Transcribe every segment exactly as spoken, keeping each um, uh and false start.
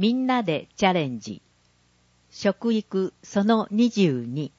みんなでチャレンジ。食育そのにじゅうに。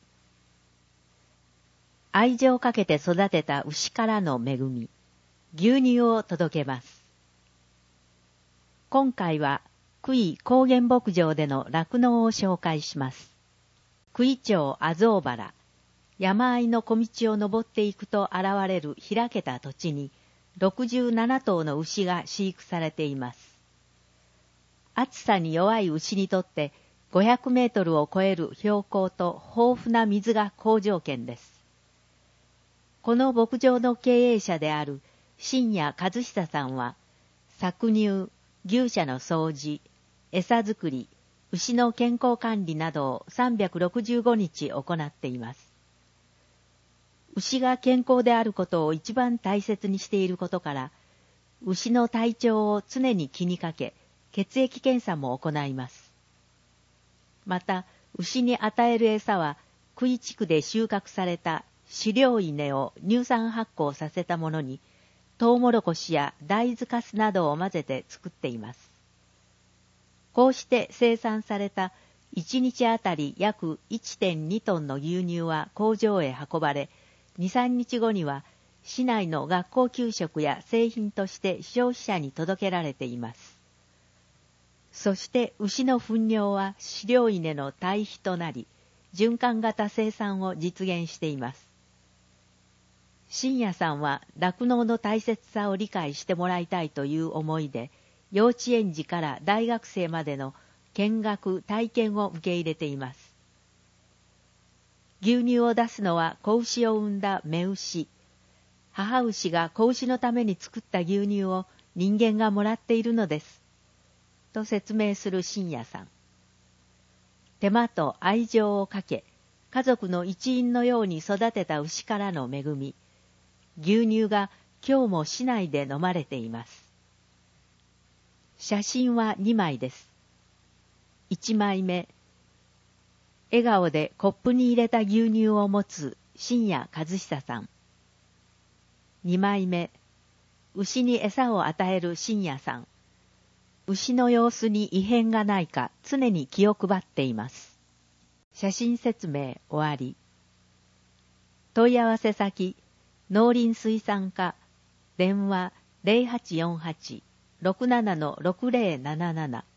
愛情をかけて育てた牛からの恵み、牛乳を届けます。今回は、久井高原牧場での酪農を紹介します。久井町阿蔵原、山あいの小道を登っていくと現れる開けた土地に、ろくじゅうななとうの牛が飼育されています。暑さに弱い牛にとって、ごひゃくメートルを超える標高と豊富な水が好条件です。この牧場の経営者である新谷和久さんは、搾乳、牛舎の掃除、餌作り、牛の健康管理などをさんびゃくろくじゅうごにち行っています。牛が健康であることを一番大切にしていることから、牛の体調を常に気にかけ、血液検査も行います。また、牛に与える餌は、久井地区で収穫された飼料稲を乳酸発酵させたものに、トウモロコシや大豆かすなどを混ぜて作っています。こうして生産されたいちにちあたり約 いってんにトンの牛乳は工場へ運ばれ、に、さんにちごには市内の学校給食や製品として消費者に届けられています。そして牛の糞尿は飼料稲の堆肥となり、循環型生産を実現しています。新谷さんは酪農の大切さを理解してもらいたいという思いで、幼稚園児から大学生までの見学・体験を受け入れています。牛乳を出すのは子牛を産んだ雌牛。母牛が子牛のために作った牛乳を人間がもらっているのです。と説明する新谷さん。手間と愛情をかけ、家族の一員のように育てた牛からの恵み、牛乳が今日も市内で飲まれています。写真はにまいです。いちまいめ、笑顔でコップに入れた牛乳を持つ新谷和久さん。にまいめ、牛に餌を与える新谷さん。牛の様子に異変がないか常に気を配っています。写真説明終わり。問い合わせ先、農林水産課、電話 ゼロはちよんはち ろくなな ろくゼロなななな。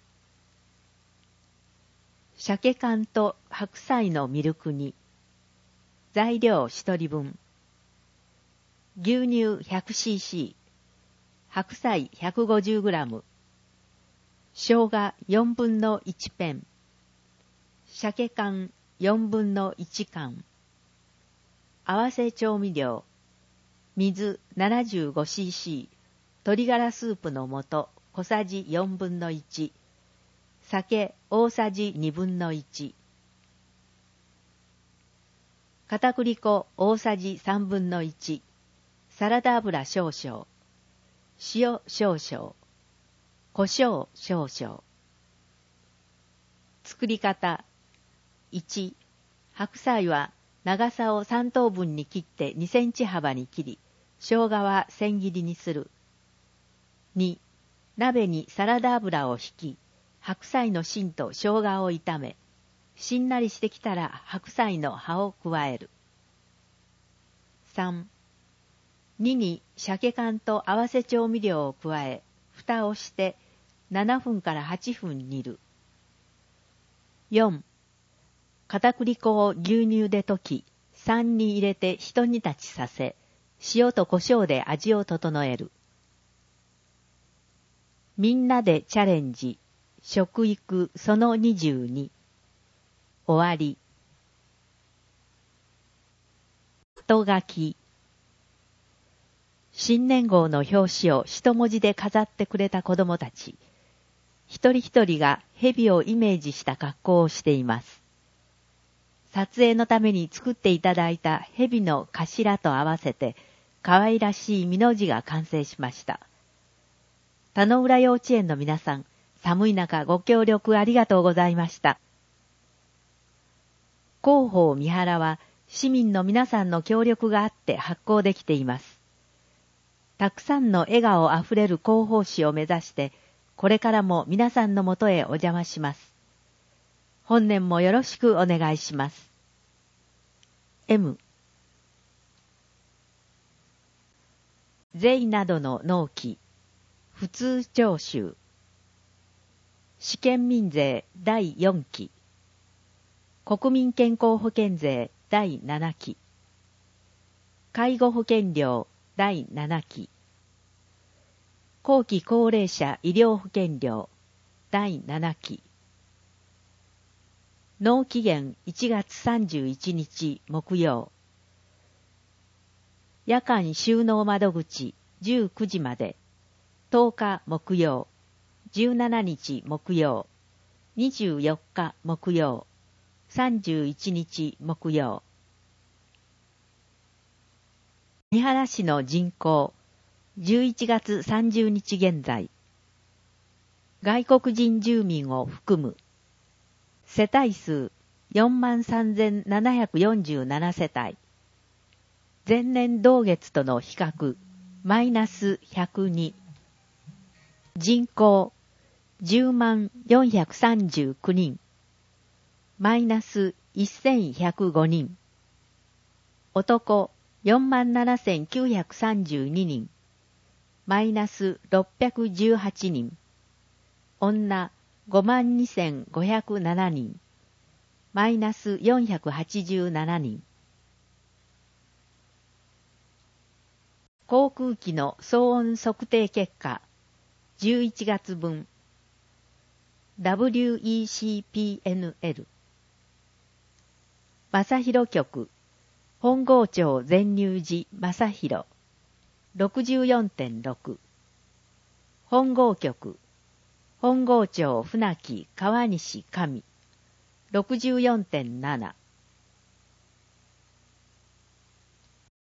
鮭缶と白菜のミルク煮。材料ひとりぶん。牛乳 ひゃくシーシー、白菜 ひゃくごじゅうグラム。生姜よんぶんのいちペン、鮭缶よんぶんのいちかん、合わせ調味料、水 ななじゅうごシーシー、鶏ガラスープの素小さじよんぶんのいち、酒大さじにぶんのいち、片栗粉大さじさんぶんのいち、サラダ油少々、塩少々、胡椒少々。作り方。いち、白菜は長さをさんとうぶんに切ってにセンチ幅に切り、生姜は千切りにする。に、鍋にサラダ油をひき、白菜の芯と生姜を炒め、しんなりしてきたら白菜の葉を加える。さん、にに鮭缶と合わせ調味料を加え、蓋をしてななふんからはちふん煮る。よん、片栗粉を牛乳で溶き、酸に入れて一煮立ちさせ、塩と胡椒で味を整える。みんなでチャレンジ、食育そのにじゅうに。終わり。後書き。新年号の表紙を一文字で飾ってくれた子供たち。一人一人が蛇をイメージした格好をしています。撮影のために作っていただいた蛇の頭と合わせて可愛らしい巳の字が完成しました。田野浦幼稚園の皆さん、寒い中ご協力ありがとうございました。広報三原は市民の皆さんの協力があって発行できています。たくさんの笑顔あふれる広報誌を目指してこれからも皆さんのもとへお邪魔します。本年もよろしくお願いします。M 税などの納期普通徴収試験民税だいよんき国民健康保険税だいななき介護保険料だいななき後期高齢者医療保険料だいななき納期限いちがつさんじゅういちにち木曜夜間収納窓口じゅうくじまでとおか木曜じゅうしちにち木曜にじゅうよっか木曜さんじゅういちにち木曜三原市の人口じゅういちがつさんじゅうにち現在外国人住民を含む世帯数 よんまんさんぜんななひゃくよんじゅうなな 世帯前年同月との比較マイナスひゃくに人口じゅうまんよんひゃくさんじゅうきゅうにんマイナスせんひゃくごにん男よんまんななせんきゅうひゃくさんじゅうににんマイナスろっぴゃくじゅうはちにん女ごまんにせんごひゃくななにんマイナスよんひゃくはちじゅうななにん航空機の騒音測定結果じゅういちがつぶん ダブリューイーシーピーエヌエル 正広局本郷町善入寺正広 ろくじゅうよんてんろく 本郷局本郷町船木川西上 ろくじゅうよんてんなな